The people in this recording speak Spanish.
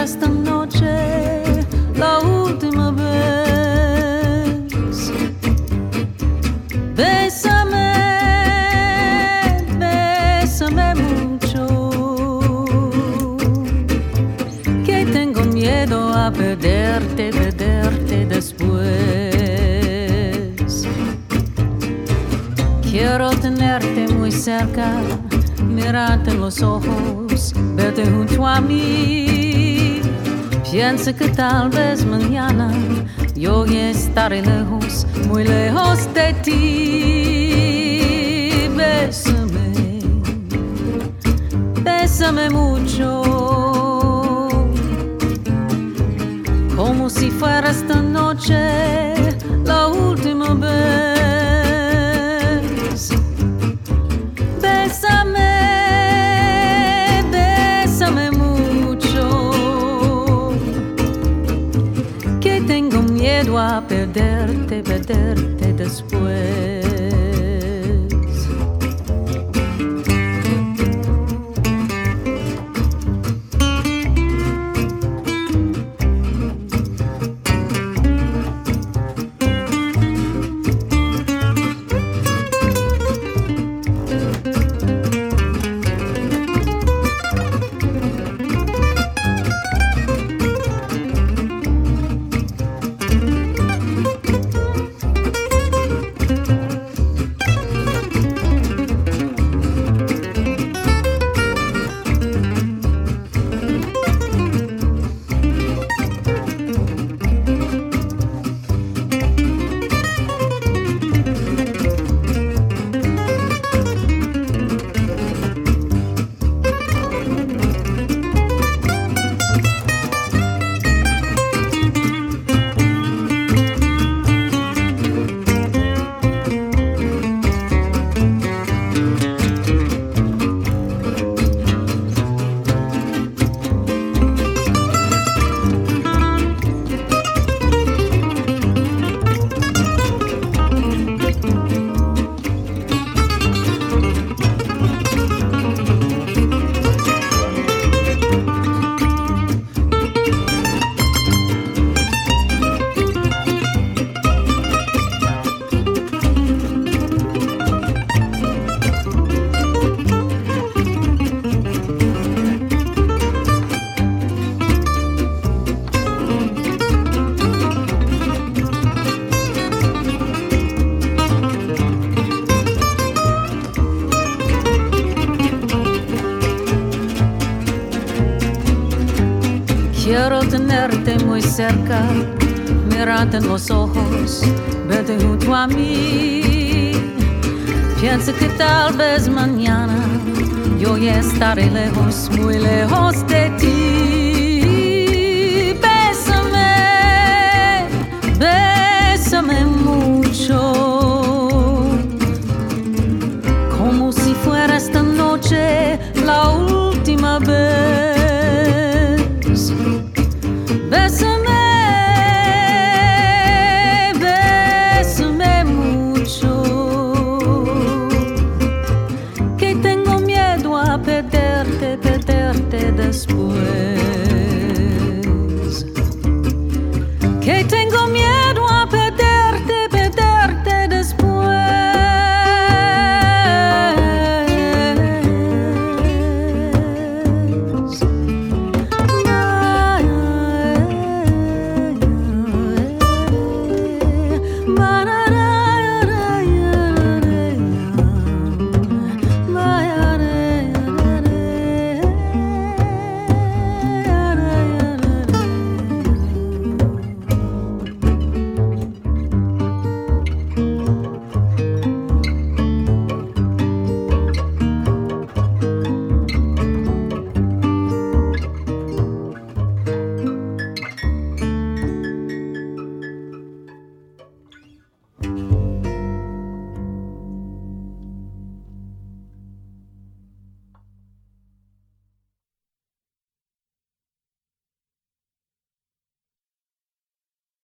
esta noche la última vez. Bésame, bésame mucho, que tengo miedo a perderte, perderte después. Quiero tenerte muy cerca, mirarte en los ojos, verte junto a mí. Piensa que tal vez mañana yo ya estaré lejos, muy lejos de ti. Bésame, bésame mucho, como si fuera esta noche la última vez. Bésame, bésame mucho, que tengo miedo a perderte, perderte después. Quiero tenerte muy cerca, mirarte en los ojos, verte junto a mí. Piensa que tal vez mañana yo ya estaré lejos, muy lejos de ti. Bésame, bésame mucho, como si fuera esta noche la